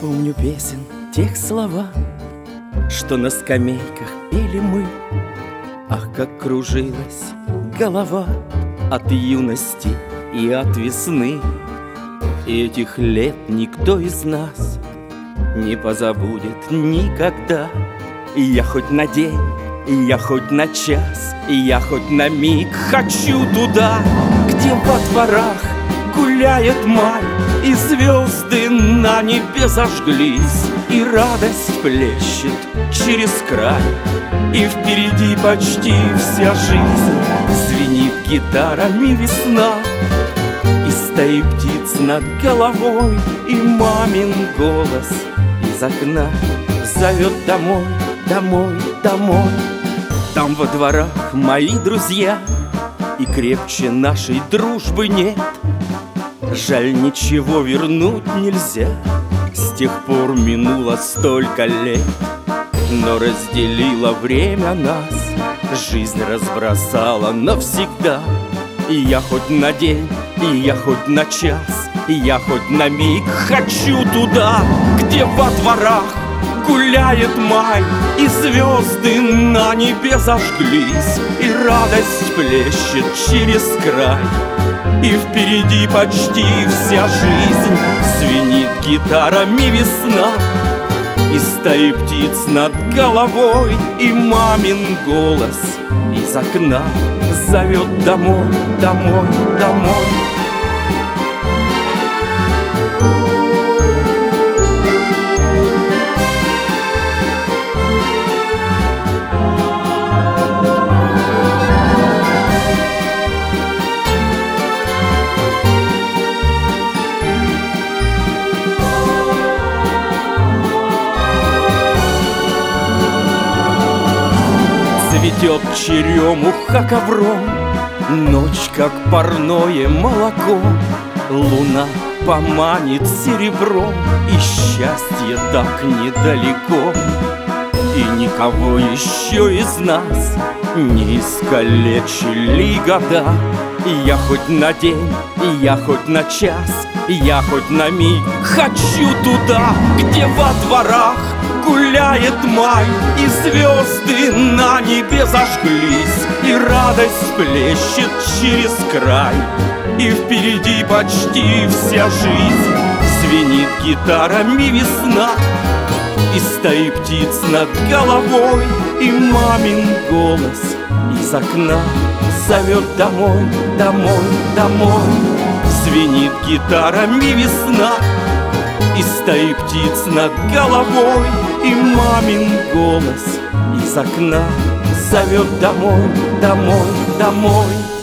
помню песен тех слова, что на скамейках пели мы. Ах, как кружилась голова от юности и от весны. И этих лет никто из нас не позабудет никогда. И я хоть на день, и я хоть на час, и я хоть на миг хочу туда, где во дворах гуляет май, и звезды на небе зажглись, и радость плещет через край, и впереди почти вся жизнь. Звенит гитарами весна, и стаи птиц над головой, и мамин голос из окна зовет домой, домой, домой. Там во дворах мои друзья, и крепче нашей дружбы нет. Жаль, ничего вернуть нельзя, с тех пор минуло столько лет. Но разделило время нас, жизнь разбросала навсегда. И я хоть на день, и я хоть на час, и я хоть на миг хочу туда, где во дворах гуляет май, и звезды на небе зажглись, и радость плещет через край, и впереди почти вся жизнь. Звенит гитарами весна, и стаи птиц над головой, и мамин голос из окна зовет домой, домой, домой. Цветет черемуха ковром, ночь, как парное молоко. Луна поманит серебром, и счастье так недалеко. И никого еще из нас не искалечили года. И я хоть на день, и я хоть на час, и я хоть на миг хочу туда, где во дворах гуляет май, и звезды на небе зажглись, и радость плещет через край, и впереди почти вся жизнь. Звенит гитарами весна, и стаи птиц над головой, и мамин голос из окна зовет домой, домой, домой. Звенит гитарами весна, и стаи птиц над головой, и мамин голос из окна зовет домой, домой, домой.